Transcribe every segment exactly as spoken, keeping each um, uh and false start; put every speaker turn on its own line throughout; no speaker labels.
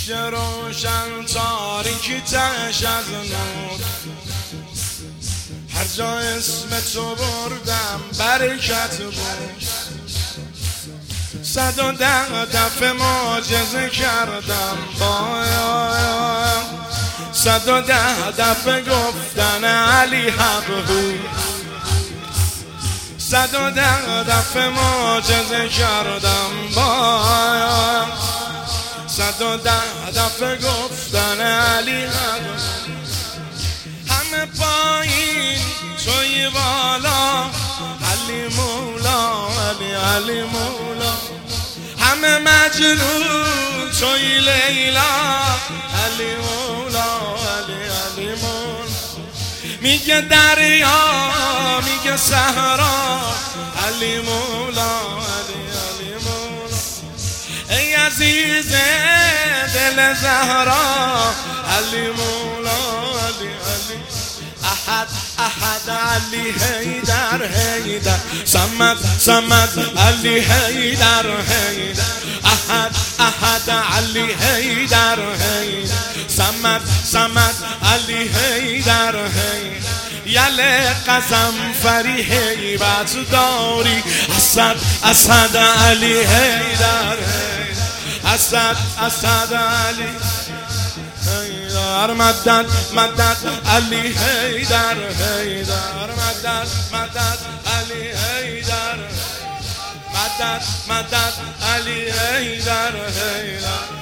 میگه روشن تاریکی تش از نور، هر جا اسم تو بردم برکت بود. صد و ده دفعه معجزه کردم باید، صد و ده دفعه گفتن علی حق بود، صد و ده دفعه معجزه کردم باید، صد و ده دفعه گفتن علی حق بود. همه پایین توی بالا علی مولا، علی علی مولا. همه مجنون توی لیلا علی مولا، علی علی مولا. میگه دریا میگه صحرا علی مولا، علی علی مولا. ای عزیز دل زهرا علی مولا، علی علی. احد احد علی حیدر حیدر، صمد صمد علی حیدر حیدر، احد احد علی حیدر حیدر، صمد صمد علی حیدر حیدر. یله قزنفری هیبت داری، اسد اسد علی حیدر حیدر، اسد اسد علی حیدر. مدد مدد علی حیدر حیدر، مدد مدد علی حیدر، مدد مدد علی حیدر حیدر.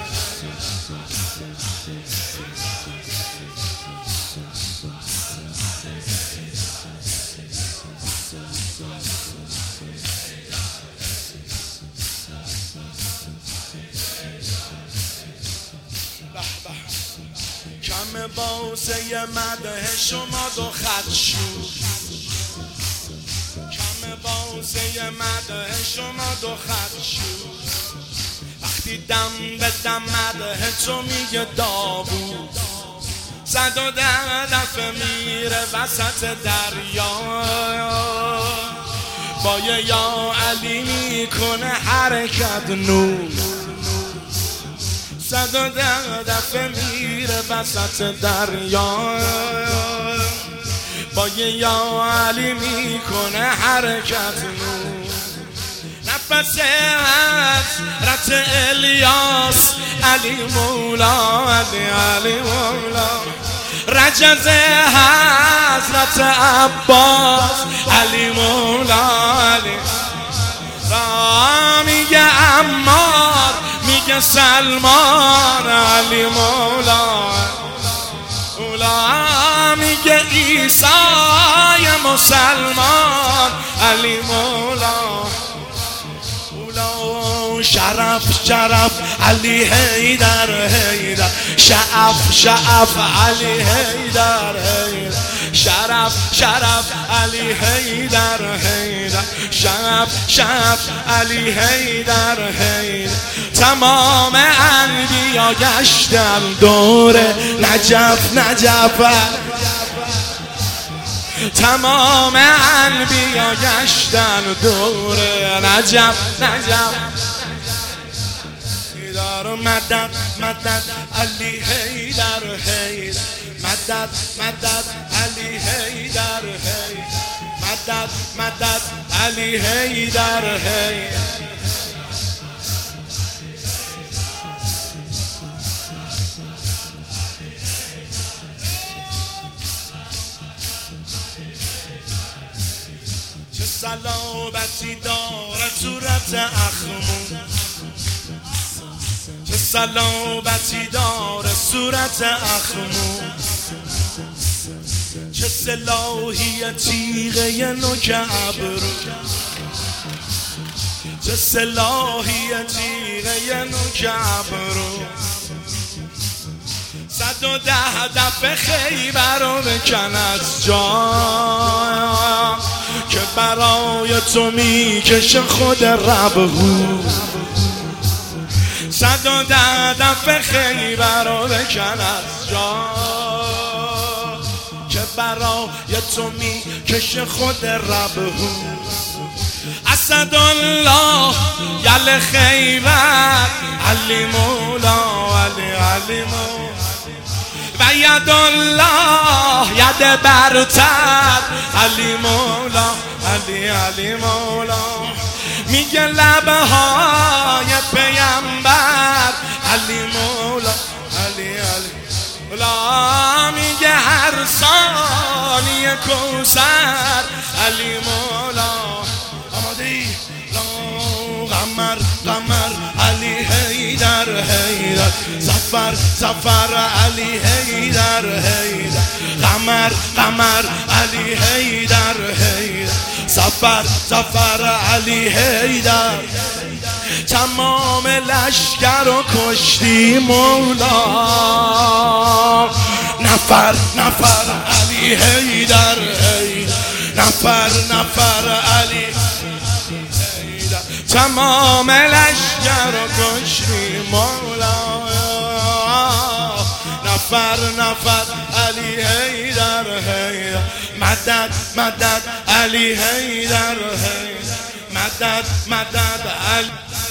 کم بازه مده شما دو خط شد، کم بازه مده شما دو خط شد. وقتی دم به دم مده تو میگه داوود، صد و ده دفعه میره وسط دریا، با یه یا علی میکنه حرکت نور، صد و ده دفعه میره وسط دریا، با یه یا علی میکنه حرکت نور. نفس حضرت الیاس علی مولا، علی علی مولا. رجز حضرت عباس علی مولا، علی. را میگه عمار میگه سلمان علی مولا، مولا. میگه عیسای مسلمان علی مولا، مولا. شرف شرف علی حیدر حیدر، شعف شعف علی حیدر حیدر، شرف شرف علی حیدر حیدر، شرف شرف علی حیدر حیدر. تمام انبیا گشتن دور نجف نجف، تمام انبیا گشتن دور نجف نجف. دار مدد مدد علی حیدر حیدر، مدد مدد علی حیدر حیدر، مدد مدد علی حیدر حیدر. چه صلابتی داره صورت اخمون، چه صلابتی داره صورت اخمون، چه صلاحی تیغه نوک ابرو، چه صلاحی تیغه نوک ابرو. صد و ده دفعه خیبر رو بکن از جا، که برای تو میکشه خود رب. صد و ده دفعه خیبر رو بکن از جا، که برای تو میکشه خود رب. اسدالله یل خیبر علی مولا، علی علی مولا و ید الله ید برتر علی مولا علی علی مولا میگه لبه های پیامبر علی مولا علی علی مولا میگه هر ثانیه کوثر علی مولا آماده ای قمر قمر علی حیدر حیدر زفر زفر علی حیدر حیدر قمر قمر علی حیدر حیدر زفر زفر علی حیدر تمام لشکر و کشتی مولا نفر نفر علی حیدر حیدر نفر نفر علی تمام لشکر و کشتی مولا نفر نفر علی حیدر حیدر مدد مدد علی حیدر حیدر مدد مدد علی